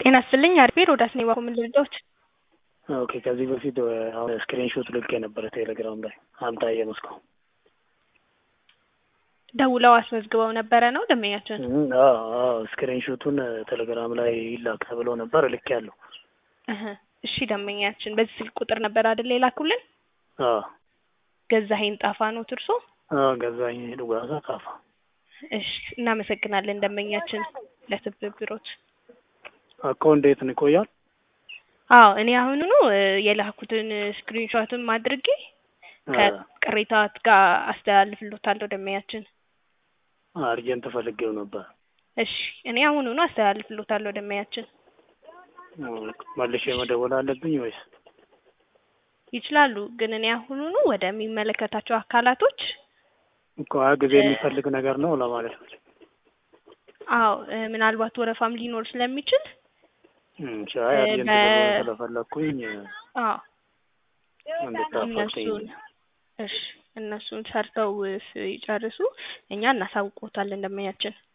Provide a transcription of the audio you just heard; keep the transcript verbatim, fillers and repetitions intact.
ጤና ይስጥልኝ አርቤ ሮዳስ ነኝ ባኮምን ልርዳዎት? ኦኬ ከዚህ በፊት አሁን ስክሪንሾት ልኬ ነበር ቴሌግራም ላይ አምጣ የመስከው ደውለው አስመዝግበው ነበር ነው ደመኛችን? አዎ አዎ ስክሪንሾቱን ቴሌግራም ላይ ይላክ ተብሎ ነበር ልኬያለሁ። እህ እሺ ደመኛችን በዚህ ስልክ ቁጥር ነበር አይደል የላኩልን? አዎ ገዛኸኝ ጣፋ ነው ትርሶ? አዎ ገዛኸኝ ዱጋሳ ጣፋ። እሺ እናመሰግናለን ደመኛችን ለትብብሮት። አኮ እንዴት ነው ይቆያል? አዎ እኔ አሁኑኑ የላኩትን ስክሪንሾትም አድርጌ ከቅሬታዎት ጋር አስተላልፍልዎታለሁ ደመኛችን። አርጀንት ፈልጌው ነበር። እሺ እኔ አሁኑኑ አስተላልፍልዎታለሁ ደመኛችን። መልሼ መደወል አለብኝ ወይስ? ይችላሉ ግን እኔ አሁኑኑ ወደሚመለከታቸው አካላቶች እኮ ጊዜ የሚፈልግ ነገር ነው ለማለት ነው። አዎ ምናልባት ወረፋም ሊኖር ስለሚችል ቻይ አርጀንት ስለፈለኩኝ አዎ እንድታፈጥኝ እሺ እነሱን ሰርተው ይጨርሱ እኛ እናሳውቅዎታለን ደመኛችን።